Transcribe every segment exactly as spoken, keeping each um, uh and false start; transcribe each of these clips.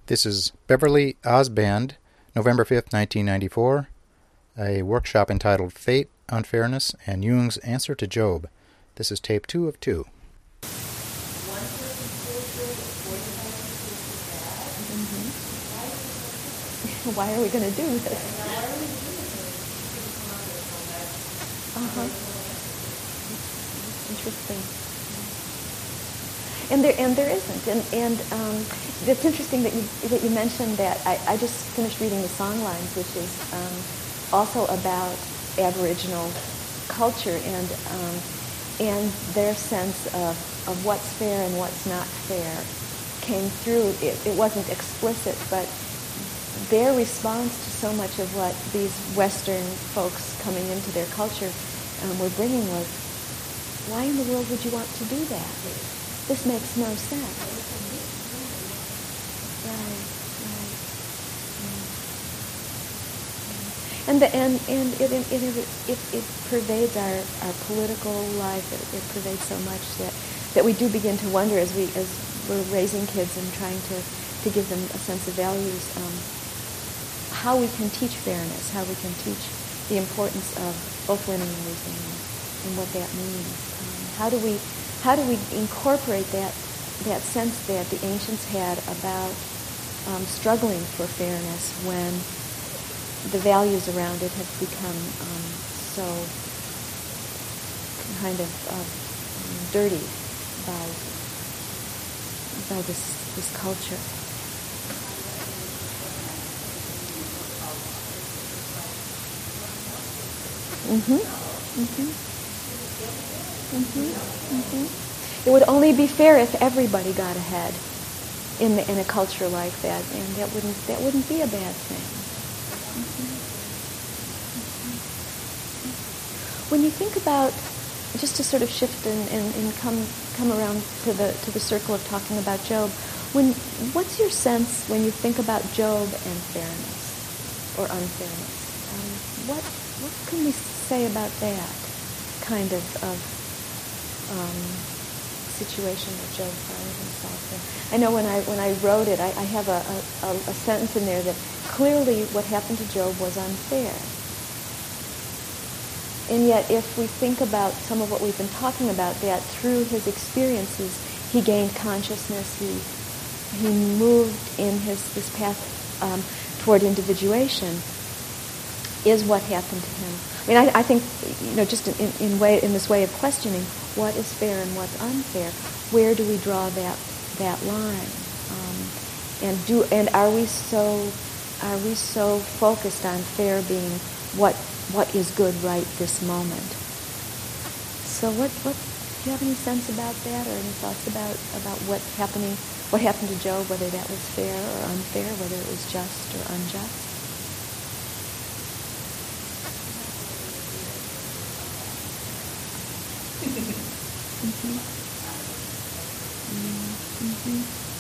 This is Beverly Osband, November fifth, nineteen ninety-four, a workshop entitled Fate, Unfairness, and Jung's Answer to Job. This is tape two of two. Mm-hmm. Why are we going to do this? Uh-huh. Interesting. And there, and there isn't. And, and um, it's interesting that you that you mentioned that. I, I just finished reading the Songlines, which is um, also about Aboriginal culture and um, and their sense of, of what's fair and what's not fair came through. It, it wasn't explicit, but their response to so much of what these Western folks coming into their culture um, were bringing was, why in the world would you want to do that? This makes no sense. Right, right. right. And the, and and it it, it it it pervades our, our political life. It, it pervades so much that, that we do begin to wonder as we as we're raising kids and trying to, to give them a sense of values, um, how we can teach fairness, how we can teach the importance of both winning and losing, and, and what that means. Um, how do we How do we incorporate that that sense that the ancients had about um, struggling for fairness when the values around it have become um, so kind of uh, dirty by by this this culture? Mm-hmm. Mm-hmm. Mm-hmm. Mm-hmm. It would only be fair if everybody got ahead in the, in a culture like that, and that wouldn't that wouldn't be a bad thing. Mm-hmm. Mm-hmm. When you think about, just to sort of shift and, and, and come come around to the to the circle of talking about Job, when what's your sense when you think about Job and fairness or unfairness? Um, what what can we say about that kind of of Um, situation that Job finds himself in? I know when I when I wrote it, I, I have a, a, a sentence in there that clearly what happened to Job was unfair. And yet, if we think about some of what we've been talking about, that through his experiences, he gained consciousness. He he moved in his this path um, toward individuation. Is what happened to him. I mean, I, I think, you know, just in, in way in this way of questioning what is fair and what's unfair, where do we draw that that line? Um, and do and are we so are we so focused on fair being what what is good right this moment? So, what what do you have any sense about that, or any thoughts about about what's happening? What happened to Job? Whether that was fair or unfair? Whether it was just or unjust? Mm-hmm. Mm-hmm.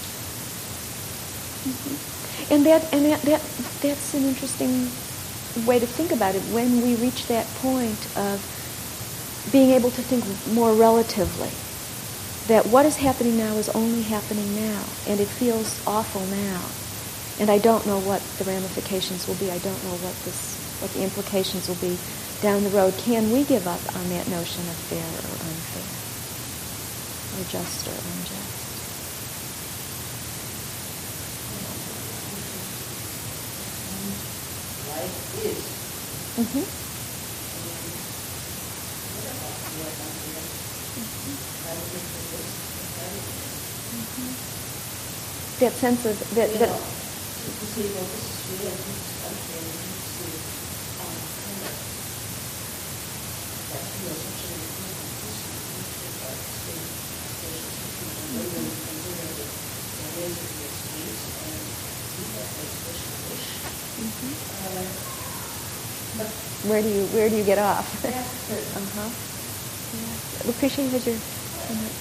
Mm-hmm. And that and that, that that's an interesting way to think about it. When we reach that point of being able to think more relatively, that what is happening now is only happening now, and it feels awful now, and I don't know what the ramifications will be. I don't know what this what the implications will be down the road. Can we give up on that notion of fair or unfair, or just or unjust? Life is. Mm-hmm. Mm-hmm. That sense of that. You that know, to say, well, this is real, and this is unfair, and this is um, kind of that feels such an important person to our state of and women and women that the ways of the space and do that as special wish. Mm-hmm. Uh, but where do you where do you get off? that's good. uh huh. Yeah. Lucretia, you had your. Uh-huh.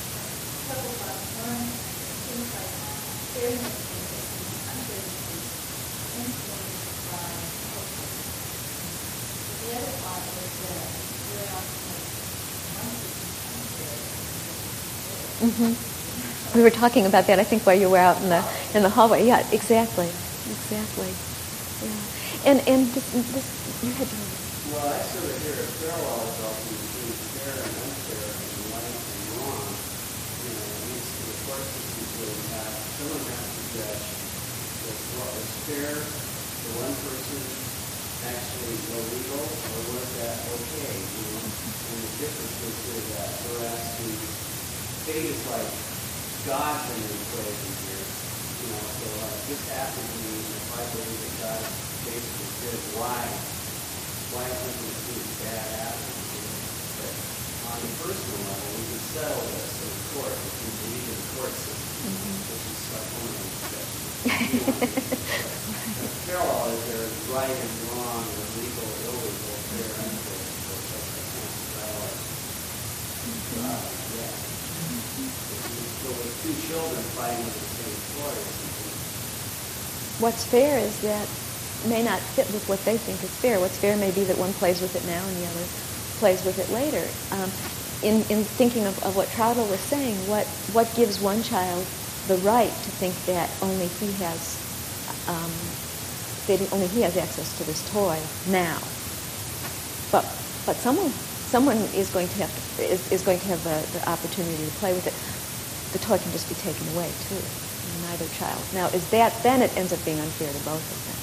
Mm-hmm. We were talking about that, I think, while you were out in the in the hallway. Yeah, exactly, exactly. Yeah, and and this, this you had to. Well, I sort of hear a parallel about between fair and unfair and right and wrong. You know, at least in the court systems where we have, someone has to judge what's what was fair for one person actually illegal, or was that okay? You know, and the difference is here that we're asking, fate is like God's in the equation here. You know, so like this happened to me, if I believe that God basically did, why? Why something seems bad happening here? But on a personal level, we can settle this in court if we believe in the court system, mm-hmm. which is like one of those discussions. The parallel is there is right and wrong, or legal, illegal, fair, unfair. So it's like a kind of dialogue. Mm-hmm. Uh, yeah. Mm-hmm. So with two children fighting with the same toy or something. What's fair is that may not fit with what they think is fair. What's fair may be that one plays with it now and the other plays with it later. Um, in, in thinking of, of what Traudl was saying, what, what gives one child the right to think that only he has um, that only he has access to this toy now? But but someone someone is going to have to, is, is going to have the, the opportunity to play with it. The toy can just be taken away too. Neither child. Now, is that then it ends up being unfair to both of them?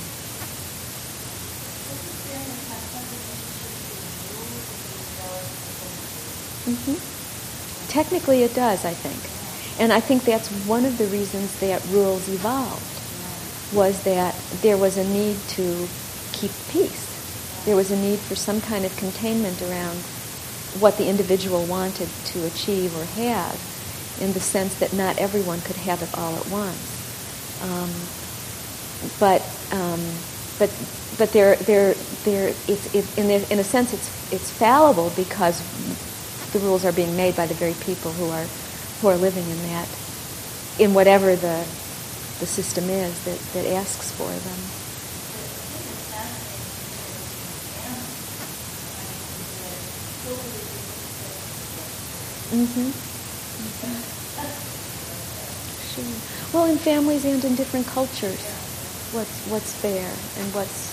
Mm-hmm. Technically it does, I think. And I think that's one of the reasons that rules evolved, was that there was a need to keep peace. There was a need for some kind of containment around what the individual wanted to achieve or have, in the sense that not everyone could have it all at once. Um, but um, but but there there there it's it, in a, in a sense it's it's fallible because the rules are being made by the very people who are who are living in that, in whatever the the system is that, that asks for them. Mm-hmm. Mm-hmm. Sure. Well, in families and in different cultures, what's what's fair and what's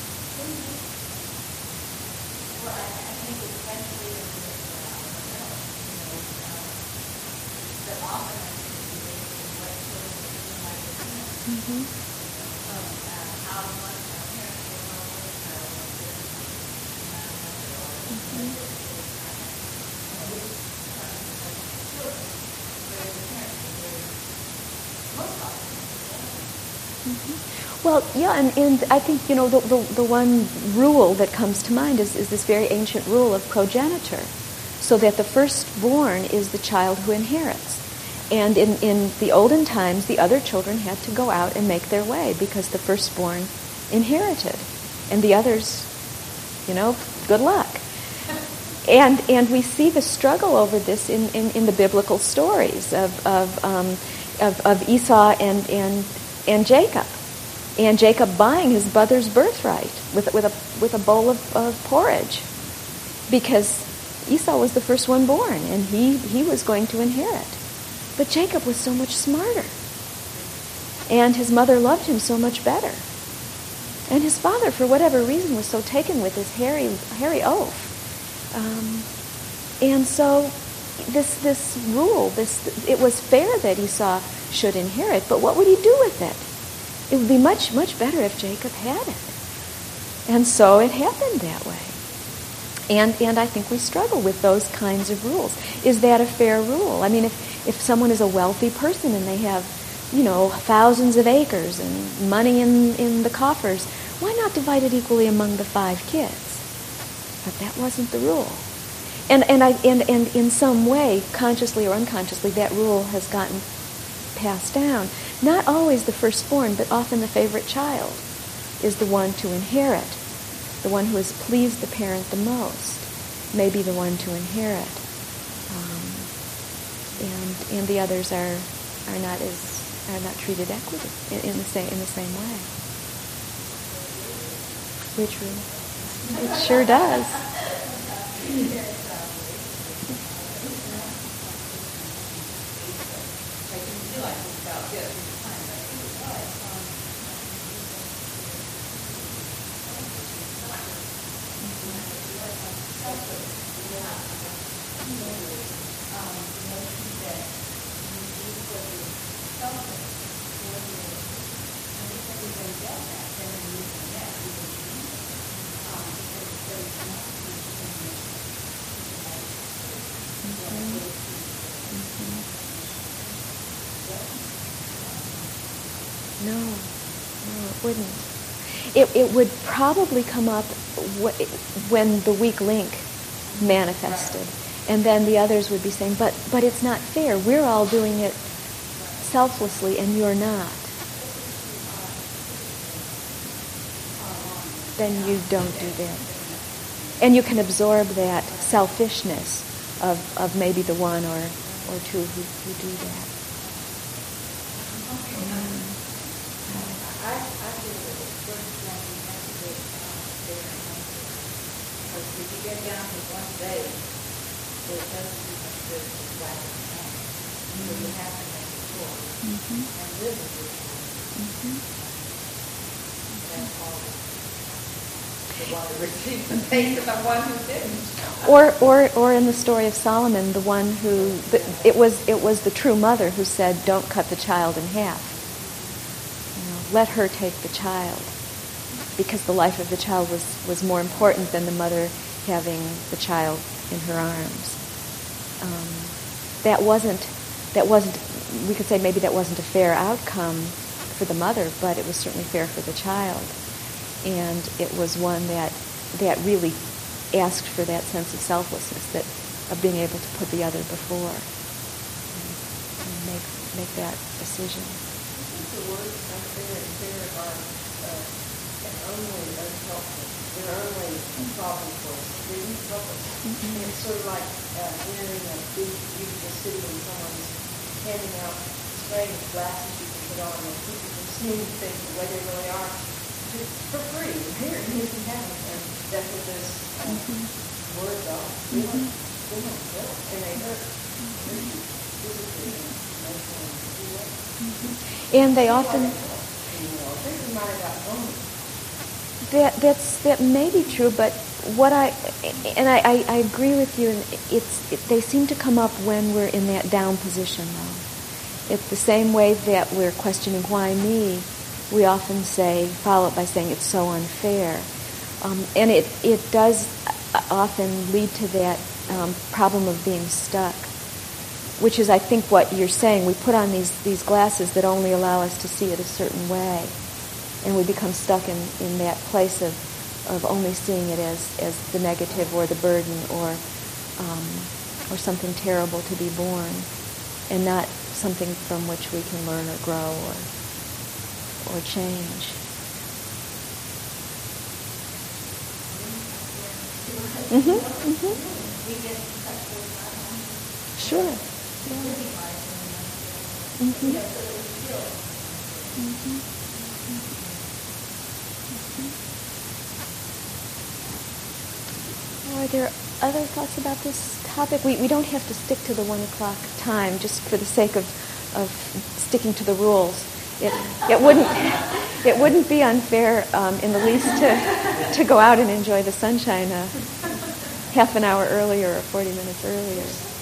Mm-hmm. Mm-hmm. Well, yeah, and, and I think, you know, the, the, the one rule that comes to mind is, is this very ancient rule of progenitor, so that the firstborn is the child who inherits. And in, in the olden times, the other children had to go out and make their way because the firstborn inherited. And the others, you know, good luck. And and we see the struggle over this in, in, in the biblical stories of of, um, of of Esau and and and Jacob, and Jacob buying his brother's birthright with with a with a bowl of, of porridge, because Esau was the first one born and he, he was going to inherit. But Jacob was so much smarter, and his mother loved him so much better, and his father, for whatever reason, was so taken with his hairy hairy oaf. Um, and so this this rule, this it was fair that Esau should inherit, but what would he do with it? It would be much, much better if Jacob had it. And so it happened that way. And and I think we struggle with those kinds of rules. Is that a fair rule? I mean, if, if someone is a wealthy person and they have, you know, thousands of acres and money in, in the coffers, why not divide it equally among the five kids? But that wasn't the rule. And and I and, and in some way, consciously or unconsciously, that rule has gotten passed down. Not always the firstborn, but often the favorite child is the one to inherit. The one who has pleased the parent the most may be the one to inherit. Um, and and the others are are not as are not treated equity in, in the same in the same way. Which rule? It sure does. No, no, it wouldn't. It it would probably come up wh- when the weak link manifested, and then the others would be saying, "But but it's not fair. We're all doing it selflessly, and you're not." Then you don't do that, and you can absorb that selfishness of of maybe the one or or two who, who do that. I, I feel that the first one we have to get uh, there and answer. Because if you get down to one day, there doesn't be much good to flag and hang. So you have to make a choice Mm-hmm. and live with your choice. Mm-hmm. That's all. The one who received the faith and the one who didn't. Or, or, or in the story of Solomon, the one who the, it was it was the true mother who said, "Don't cut the child in half. You know, let her take the child," because the life of the child was, was more important than the mother having the child in her arms. Um, that wasn't that wasn't we could say maybe that wasn't a fair outcome for the mother, but it was certainly fair for the child, and it was one that that really asked for that sense of selflessness, that of being able to put the other before and, and make make that decision. I think the words unfair and fair are uh, only unhelpful. They're only a problem for us. They don't help us. Mm-hmm. And it's sort of like uh, entering a big, beautiful city and someone's handing out strange glasses you can put on and people can see things the way they really are just for free. Here, and you can have them. And that's what this uh, Mm-hmm. words are. They don't, they don't help. And they hurt really physically and emotionally. You know? And they often that that's that may be true, but what I and I, I, I agree with you. And it's it, they seem to come up when we're in that down position, though. It's the same way that we're questioning why me. We often say, follow it by saying it's so unfair, um, and it it does often lead to that um, problem of being stuck, which is, I think, what you're saying. We put on these, these glasses that only allow us to see it a certain way, and we become stuck in, in that place of, of only seeing it as, as the negative or the burden or um, or something terrible to be borne, and not something from which we can learn or grow or or change. Mm-hmm. Mm-hmm. Sure. Yeah. Mm-hmm. Mm-hmm. Mm-hmm. Are there other thoughts about this topic? We we don't have to stick to the one o'clock time just for the sake of of sticking to the rules. It it wouldn't it wouldn't be unfair um, in the least to to go out and enjoy the sunshine a half an hour earlier or forty minutes earlier.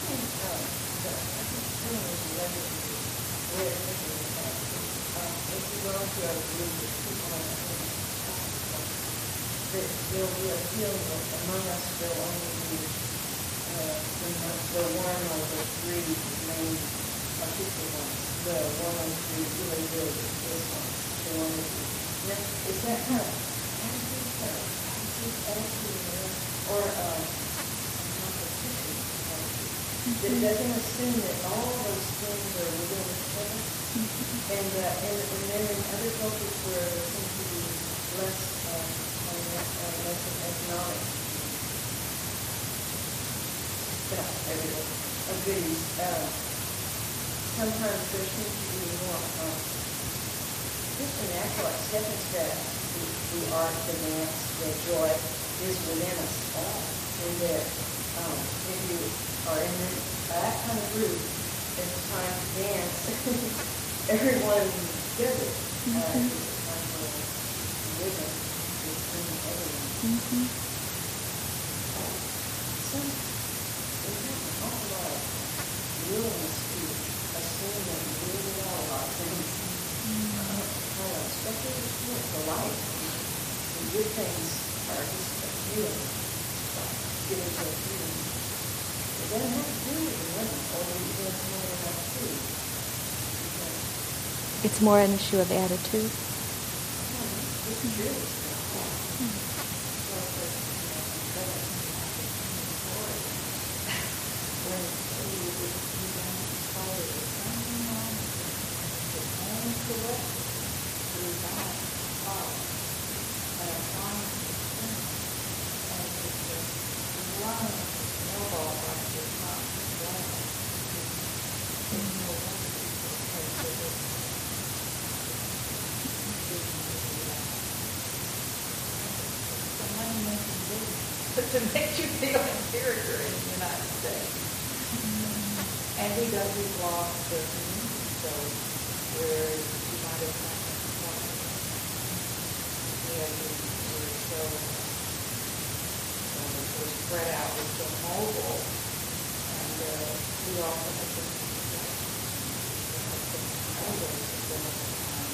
There'll be a feeling that among us there'll only be uh, the one or the three main participants. The one or three really good at this one. The one or three. Now, is that kind of attitude, kind of attitude, attitude, or uh, competition attitude? It doesn't assume that all those things are within each other. And, uh, and, and then in other cultures where there seems to be less uh, less economic, but everything, of goodies. Uh, sometimes there seems to be more, uh, just a natural acceptance that the, the art, the dance, the joy is within us all. And that um, if you are in that kind of group, it's time to dance. Everyone does it. Uh, Mm-hmm. it's time for rhythm. Mm-hmm. So, we have an awful lot of willingness to assume that we really know a lot of things, mm-hmm. uh, especially with the life. The good things are just a feeling, given to a feeling. It doesn't have to do with the women, or even if more than that too. It's more an issue of attitude. To make you feel inferior in the United States. Mm-hmm. And he does his law certain, so where you might have not been one. Yeah, we were so, so we're spread out, we're so mobile, and uh, we also have been we have been elders at the time.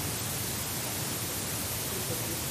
People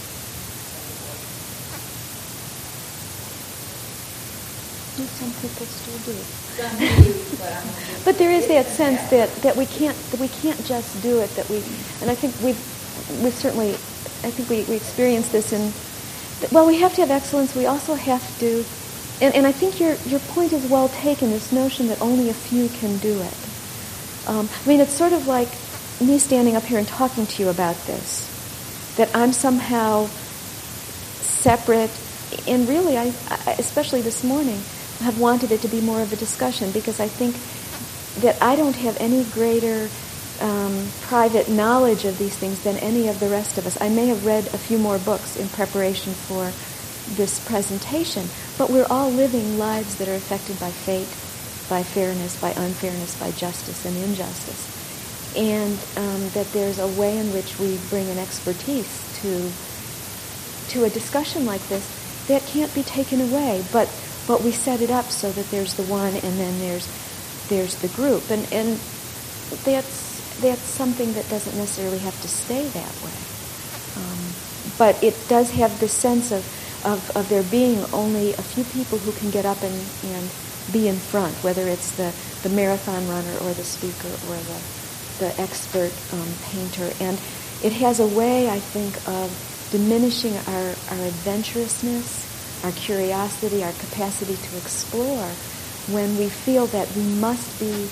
Some people still do. Some do, but I'm But there is that sense that, that we can't that we can't just do it. That we, and I think we've we've certainly, I think we, we experience this in. Well, we have to have excellence. We also have to, and, and I think your your point is well taken. This notion that only a few can do it. Um, I mean, it's sort of like me standing up here and talking to you about this. That I'm somehow separate, and really, I, I especially this morning, have wanted it to be more of a discussion because I think that I don't have any greater um, private knowledge of these things than any of the rest of us. I may have read a few more books in preparation for this presentation, but we're all living lives that are affected by fate, by fairness, by unfairness, by justice and injustice. And um, that there's a way in which we bring an expertise to to a discussion like this that can't be taken away, but but we set it up so that there's the one and then there's there's the group, and and that's that's something that doesn't necessarily have to stay that way, um, but it does have this sense of, of of there being only a few people who can get up and, and be in front, whether it's the, the marathon runner or the speaker or the the expert um, painter, and it has a way, I think, of diminishing our, our adventurousness, our curiosity, our capacity to explore, when we feel that we must be,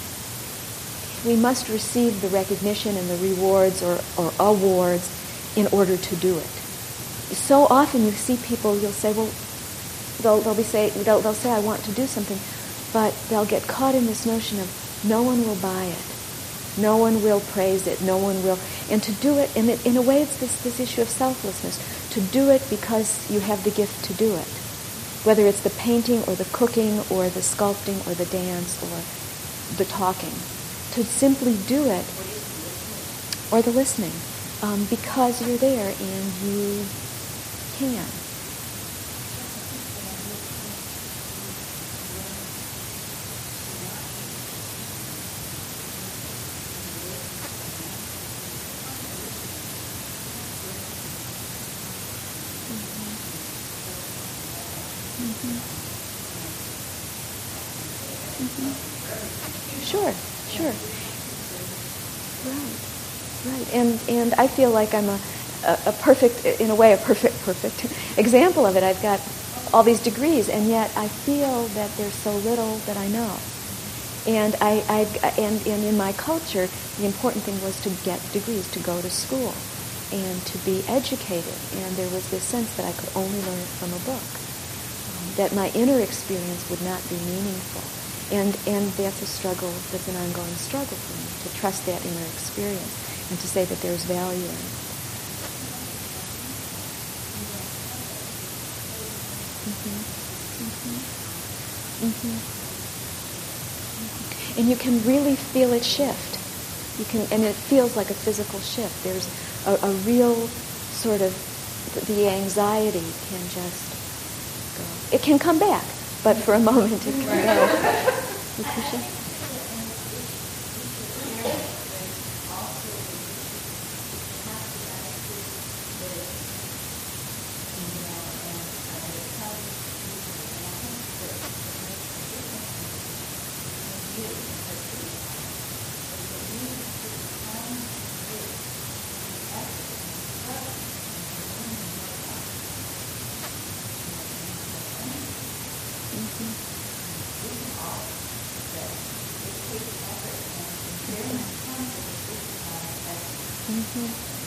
we must receive the recognition and the rewards or, or awards in order to do it. So often you see people, you'll say, well, they'll, they'll be say, they'll, they'll say, I want to do something, but they'll get caught in this notion of no one will buy it. No one will praise it. No one will. And to do it, and it, in a way it's this, this issue of selflessness, to do it because you have the gift to do it. Whether it's the painting or the cooking or the sculpting or the dance or the talking. To simply do it, or the listening, um, because you're there and you can. Sure, sure. Right, right. And and I feel like I'm a, a, a perfect, in a way, a perfect, perfect example of it. I've got all these degrees, and yet I feel that there's so little that I know. And I, I and, and in my culture, the important thing was to get degrees, to go to school, and to be educated. And there was this sense that I could only learn it from a book, um, that my inner experience would not be meaningful. And and that's a struggle, that's an ongoing struggle for me, to trust that inner experience and to say that there's value in it. Mm-hmm. Mm-hmm. Mm-hmm. And you can really feel it shift. You can, and it feels like a physical shift. There's a, a real sort of, the anxiety can just go. It can come back. But for a moment it can go. Mm-hmm.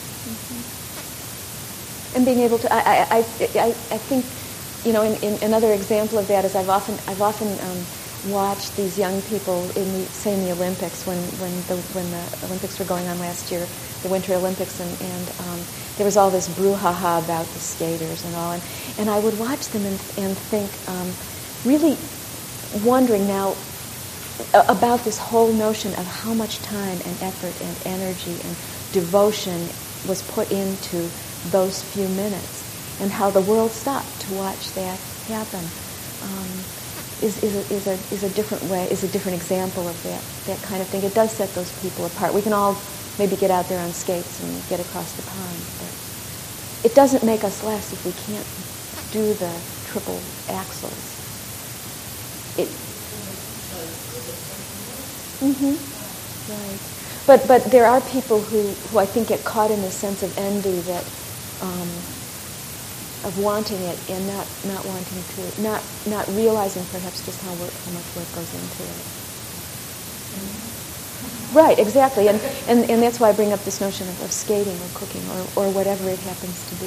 Mm-hmm. And being able to, I, I, I, I, I think, you know, in, in another example of that is I've often, I've often um, watched these young people in the, say in the Olympics when, when the when the Olympics were going on last year, the Winter Olympics, and, and um, there was all this brouhaha about the skaters and all, and, and I would watch them and, and think, um, really wondering now about this whole notion of how much time and effort and energy and devotion was put into those few minutes, and how the world stopped to watch that happen. Um, is is a, is a is a different way, is a different example of that that kind of thing. It does set those people apart. We can all maybe get out there on skates and get across the pond, but it doesn't make us less if we can't do the triple axels. It. Mm-hmm. Right. But but there are people who, who I think get caught in this sense of envy that. Um, of wanting it and not, not wanting to, not not realizing perhaps just how work, how much work goes into it. Mm-hmm. Right, exactly, and, and and that's why I bring up this notion of, of skating or cooking or, or whatever it happens to be.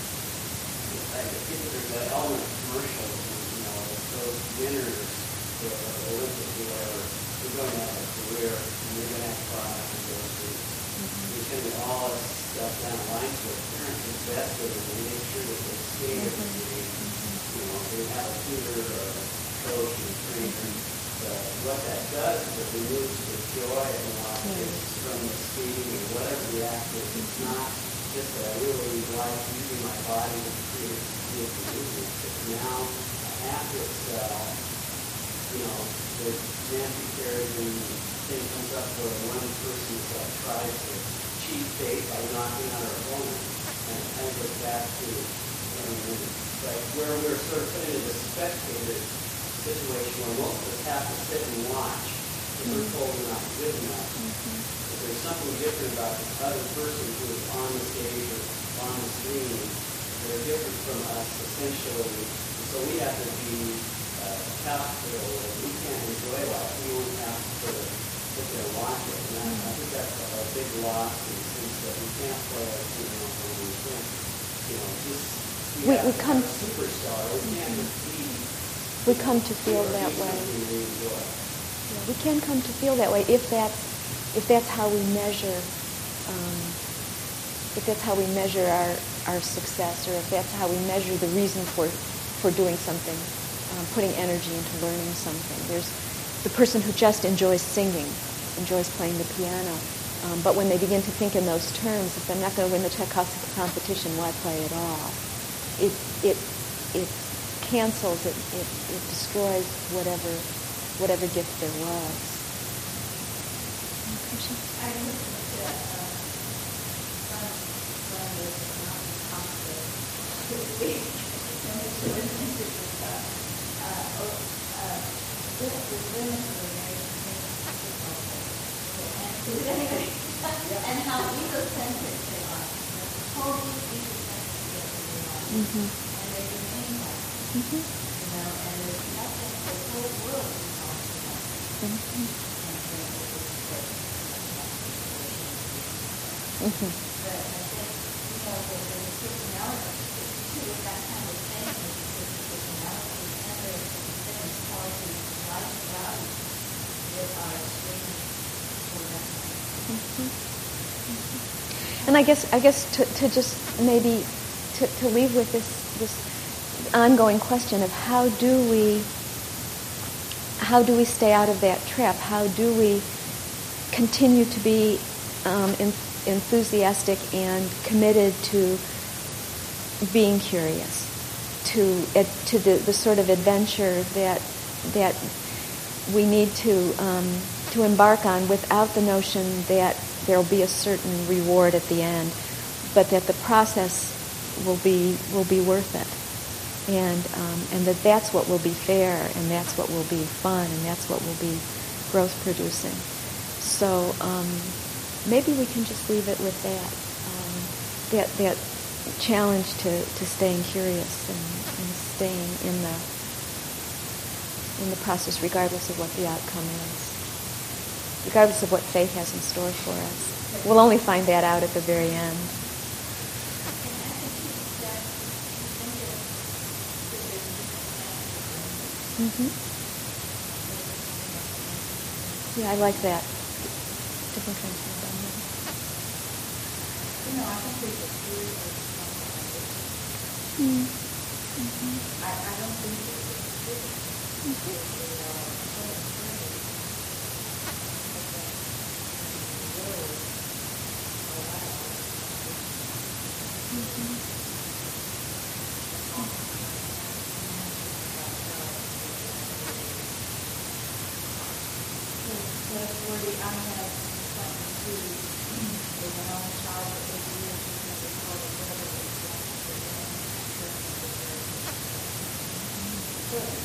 I think there's that element of commercials, you know, those winners, the Olympics or whatever, they're going to have a career, and they're going to have products and those things. There's going to be all this stuff down the line to a parent invested in, and make sure that they skate every day. You know, they have a tutor or a coach and a trainer. But what that does is it removes the joy and loss from the skating or whatever the act is. It's not just that I really like using my body to create create the movement. But now, after it's, uh, you know, the Nancy Kerrigan thing comes up where one person uh, tries to cheat fate by knocking out her opponent, and it kind of goes back to, you know, like where we're sort of put into the spectator situation where most of us have to sit and watch because we're told we're not good enough. Mm-hmm. But there's something different about the other person who is on the stage or on the screen. They're different from us essentially, and so we have to be uh, capital. We can't enjoy life. We only have to sort of sit there and watch it. And I, I think that's a, a big loss in the sense that we can't play our team and we can't, you know, just we, we, have we to come have a superstar. We can't just be. We come to feel that way. Yeah, we can come to feel that way if that's if that's how we measure um, if that's how we measure our, our success, or if that's how we measure the reason for for doing something, um, putting energy into learning something. There's the person who just enjoys singing, enjoys playing the piano, um, but when they begin to think in those terms, if I'm not going to win the Tchaikovsky competition, why play at all? It it it. cancels it, it, it destroys whatever whatever gift there was. I listened to uh, some one of those mountain concerts this week, and it's really interesting stuff. Uh, uh, this is women who are very difficult, and and how egocentric they are, totally egocentric they are, mm-hmm. and they remain like. Mm-hmm. You know, and there's nothing, the whole world is talking about it. Mm-hmm. Mm-hmm. But I think, you know, the, the personality, too, with that kind of thing, is the personality and the fitness qualities, life values that are extremely important. Mm-hmm. Mm-hmm. And I guess, I guess to, to just maybe to, to leave with this this. ongoing question of how do we how do we stay out of that trap? How do we continue to be um, in, enthusiastic and committed to being curious, to uh, to the, the sort of adventure that that we need to um, to embark on, without the notion that there will be a certain reward at the end, but that the process will be will be worth it. And um, and that that's what will be fair, and that's what will be fun, and that's what will be growth producing. So um, maybe we can just leave it with that, um, that that challenge to, to staying curious and, and staying in the in the process, regardless of what the outcome is, regardless of what fate has in store for us. We'll only find that out at the very end. Mm-hmm. Yeah, I like that. Different kinds of environment. You know, I think there's a fear of Mm. Mm-hmm. I, I don't think there's a fear. Mm-hmm. They are so afraid of that word aloud. Mm-hmm. That's where the I have something to do with an only child for eight years because they called it whatever they said. Good.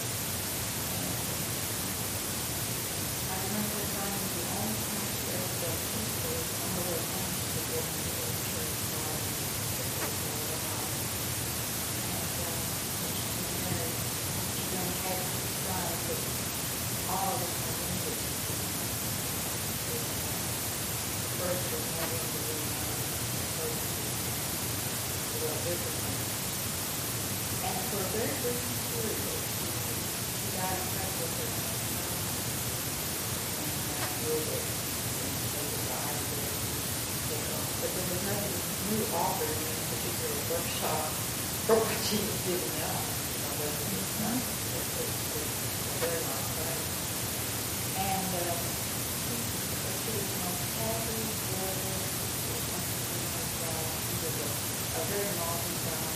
I remember finding the only time she ever felt peaceful was on the way home to the walking to the church bar before she was alive. And uh, when she was married, she then had two sons that all of us were injured. First was having to be first to go differently. And for a very brief period, she got in touch with her son and I knew that they were dying there. But there was nothing new offered in this particular workshop for what she was giving up. You know, wasn't his son. It was a very long time. And uh, she was the most happy, joyous, she was a, a very multi-talented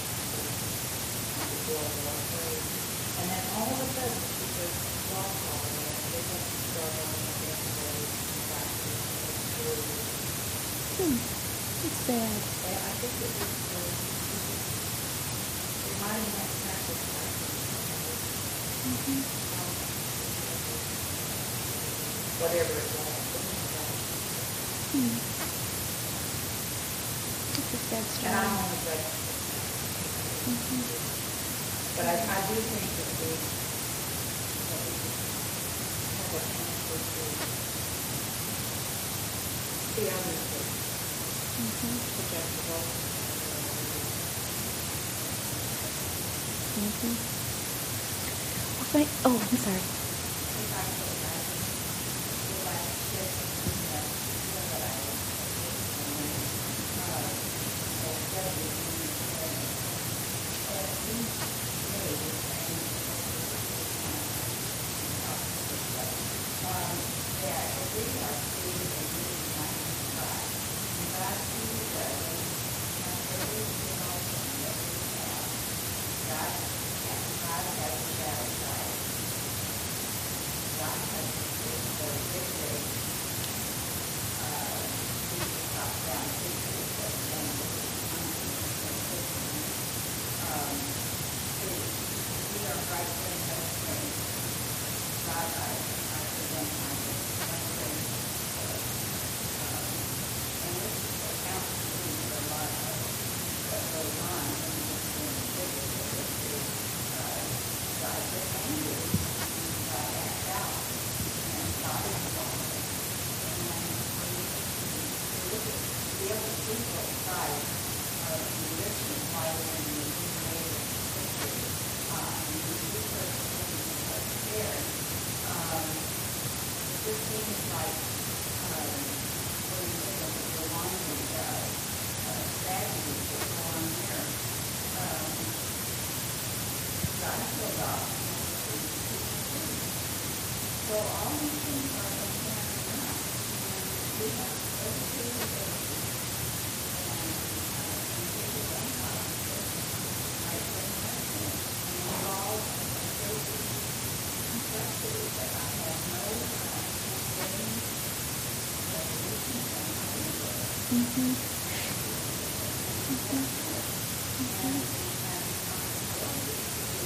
and then all of a sudden she just lost all of that. They had to struggle and they had to go back to the Hmm. It's sad. And I think it was uh, it might have been sacrifice. Mm-hmm. Whatever it was. Hmm. It's a sad story. And I'm only like, Mm-hmm. but I, I do think that we, that we have a answer to the others that Mm-hmm. project the role. Mm-hmm. Well, thank, oh, I'm sorry. If I could imagine, if I shared something that, that I was uh, that study and it seems to me the same um, that if we are created in this kind of God, and God sees us and every emotion that we have, God, and God has a shadow side. God has the victory, uh, top-down victory that then um, we are right in that frame. God, I, I present my frame for us. Um, and this accounts for a lot of what goes on in this individual. Uh, God gets angry, and God acts out, and God is involved. And we need to look at, to be able to see both sides of the enrichment while we're in the creative history. Um, this person is sharing. Um, it just seems like um, we're in the middle of the winding uh, uh, tragedy that's going on here. Um, God showed up. So all these things are in there now. And we have everything that they do. And uh, we take advantage of it. Right there, right there. And we're all facing complexity that I have no uh, getting resolution from either. Mm-hmm. And we have responsibility to do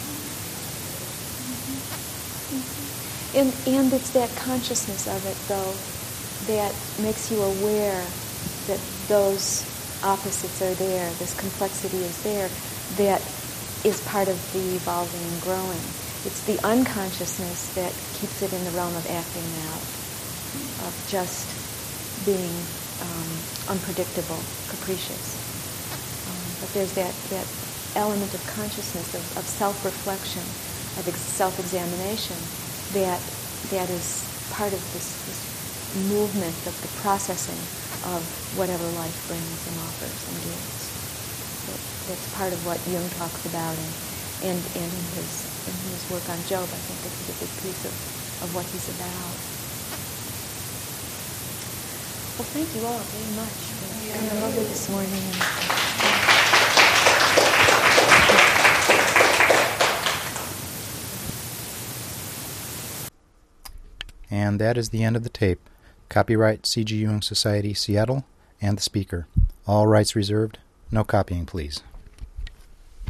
that. And, and it's that consciousness of it, though, that makes you aware that those opposites are there, this complexity is there, that is part of the evolving and growing. It's the unconsciousness that keeps it in the realm of acting out, of just being um, unpredictable, capricious. Um, but there's that, that element of consciousness, of, of self-reflection, of ex- self-examination that that is part of this, this movement of the processing of whatever life brings and offers and gives. That, that's part of what Jung talks about, and, and, and in his in his work on Job, I think this is a big piece of, of what he's about. Well, thank you all very much for coming over this morning. And that is the end of the tape. Copyright C G Jung Society, Seattle, and the speaker. All rights reserved. No copying, please.